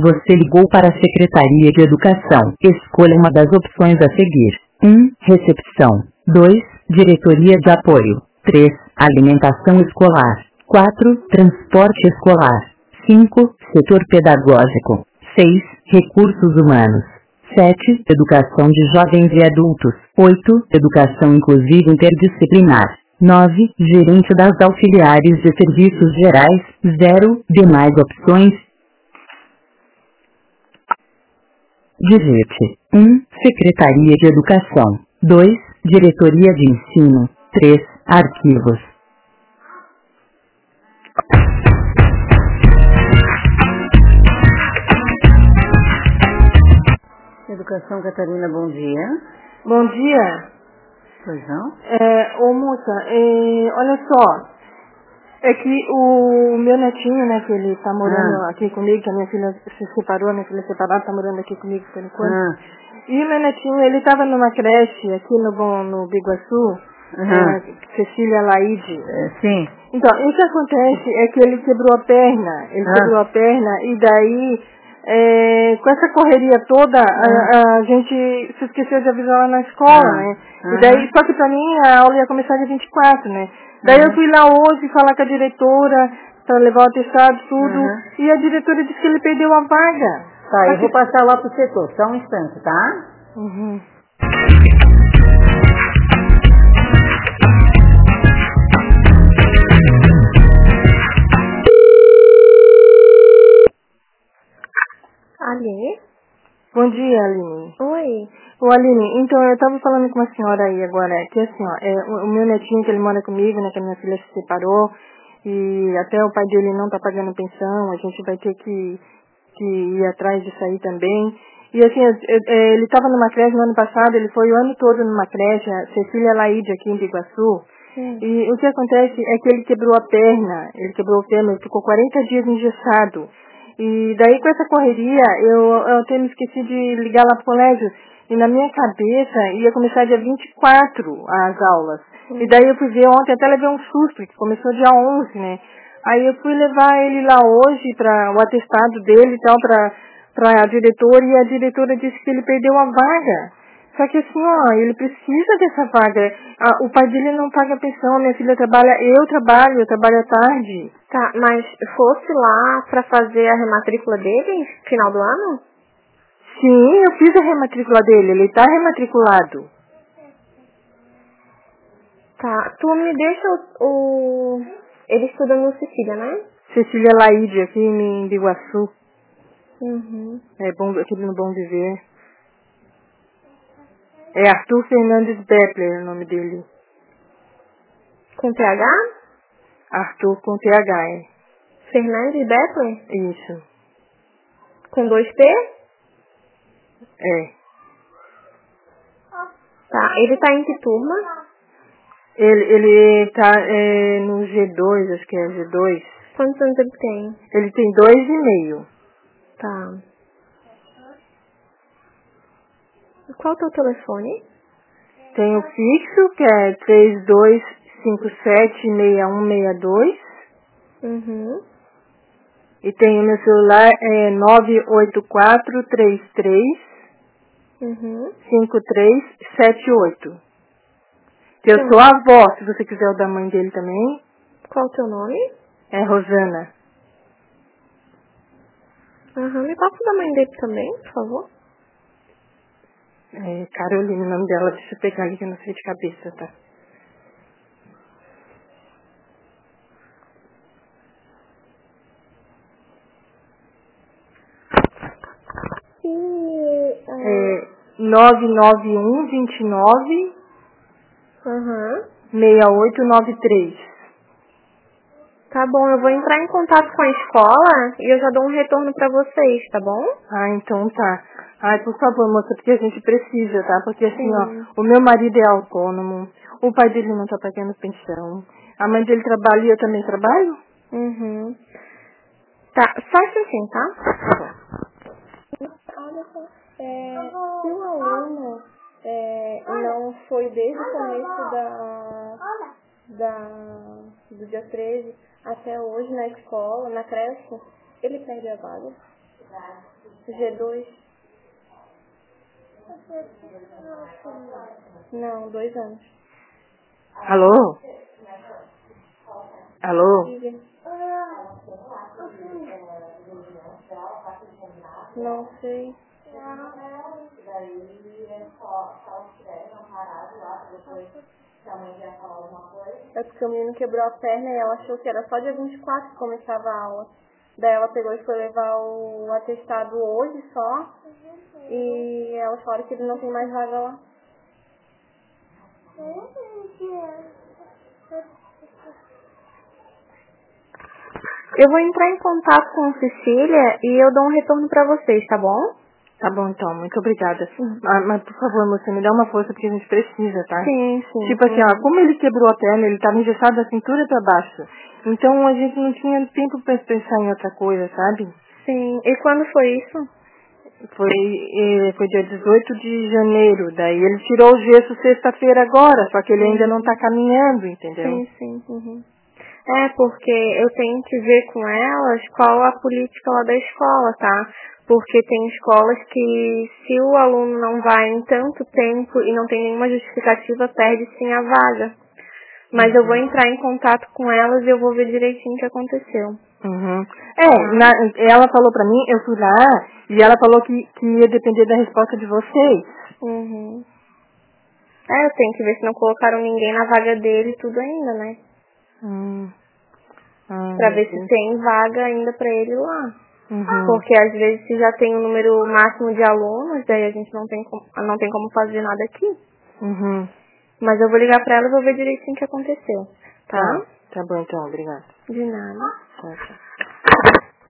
Você ligou para a Secretaria de Educação. Escolha uma das opções a seguir. 1. Recepção. 2. Diretoria de Apoio. 3. Alimentação escolar. 4. Transporte escolar. 5. Setor pedagógico. 6. Recursos humanos. 7. Educação de jovens e adultos. 8. Educação inclusiva interdisciplinar. 9. Gerente das auxiliares de serviços gerais. 0. Demais opções. Digite. 1. Secretaria de Educação. 2. Diretoria de Ensino. 3. Arquivos. Educação Catarina, bom dia. Bom dia. Pois não? Ô moça, olha só. É que o meu netinho, né, que ele tá morando aqui comigo, que a minha filha se separou, a minha filha separada tá morando aqui comigo por enquanto. E o meu netinho, ele tava numa creche aqui no Biguaçu, Cecília Laide. Sim. Então, o que acontece é que ele quebrou a perna, e daí, com essa correria toda, a gente se esqueceu de avisar lá na escola, né? E daí, só que pra mim a aula ia começar dia 24, né? Daí eu fui lá hoje falar com a diretora, pra levar o atestado, tudo, e a diretora disse que ele perdeu a vaga. Tá, eu vou passar lá pro setor, só um instante, tá? Aline? Bom dia, Aline. Oi. Ô, Aline, então eu tava falando com uma senhora aí agora, que assim, ó, o meu netinho, que ele mora comigo, né, que a minha filha se separou, e até o pai dele não tá pagando pensão, a gente vai ter que ir atrás disso aí também. E assim, ele tava numa creche no ano passado, ele foi o ano todo numa creche, a Cecília Laide, aqui em Biguaçu. E o que acontece é que ele quebrou a perna, ele ficou 40 dias engessado. E daí com essa correria, eu até me esqueci de ligar lá pro colégio. E na minha cabeça ia começar dia 24 as aulas. E daí eu fui ver ontem, até levei um susto, que começou dia 11, né? Aí eu fui levar ele lá hoje para o atestado dele e tal, pra diretora, e a diretora disse que ele perdeu a vaga. Só que assim, ó, ele precisa dessa vaga. O pai dele não paga pensão, minha filha trabalha, eu trabalho à tarde. Tá, mas fosse lá pra fazer a rematrícula dele, final do ano? Sim, eu fiz a rematrícula dele, ele tá rematriculado. Tá, tu me deixa ele estuda no Cecília, né? Cecília Laide, aqui em Biguaçu. É bom, aqui no Bom Viver. É Arthur Fernandes Bepler o nome dele. Com TH? Arthur com TH, Fernandes Bepler? Isso. Com 2P? É. Tá, ele tá em que turma? Ele tá no G2, acho que é G2. Quantos anos ele tem? Ele tem 2,5. Tá. Qual é o teu telefone? Tem o fixo, que é 32576162. E tem o meu celular, 984335378. Eu sou a avó, se você quiser o da mãe dele também. Qual é o teu nome? É Rosana. Me passa o da mãe dele também, por favor. É Carolina, o nome dela, deixa eu pegar ali que eu não sei de cabeça, tá? É 99129 6893. Tá bom, eu vou entrar em contato com a escola e eu já dou um retorno pra vocês, tá bom? Ah, então tá. Ai, por favor, moça, porque a gente precisa, tá? Porque assim, ó, o meu marido é autônomo, o pai dele não tá pagando pensão, a mãe dele trabalha e eu também trabalho? Tá, só assim, tá? Olha só, se o aluno não foi desde o começo do dia 13 até hoje na escola, na creche, ele perde a vaga. G2. Não, 2 anos. Alô? Alô? Não sei. É porque o menino quebrou a perna e ela achou que era só dia 24 que começava a aula. Daí ela pegou e foi levar o atestado hoje só. E ela fala que ele não tem mais vaga lá. Eu vou entrar em contato com a Cecília e eu dou um retorno pra vocês, tá bom? Tá bom, então. Muito obrigada. Mas, por favor, moça, me dá uma força porque a gente precisa, tá? Sim, sim. Tipo assim, ó, como ele quebrou a perna, ele tava engessado da cintura pra baixo. Então a gente não tinha tempo pra pensar em outra coisa, sabe? Sim. E quando foi isso? Foi dia 18 de janeiro. Daí ele tirou o gesso sexta-feira agora, só que ele ainda não tá caminhando, entendeu? Sim, sim. Uhum. É, porque eu tenho que ver com elas qual a política lá da escola, tá? Porque tem escolas que se o aluno não vai em tanto tempo e não tem nenhuma justificativa, perde sim a vaga. Mas eu vou entrar em contato com elas e eu vou ver direitinho o que aconteceu. Uhum. Ela falou pra mim, eu fui lá, e ela falou que ia depender da resposta de vocês. Uhum. É, eu tenho que ver se não colocaram ninguém na vaga dele e tudo ainda, né? Pra ver se tem vaga ainda pra ele lá. Uhum. Porque às vezes se já tem um número máximo de alunos, daí a gente não tem como fazer nada aqui. Uhum. Mas eu vou ligar pra ela e vou ver direitinho o que aconteceu. Tá? Tá bom então, obrigada. De nada. Tchau, tchau.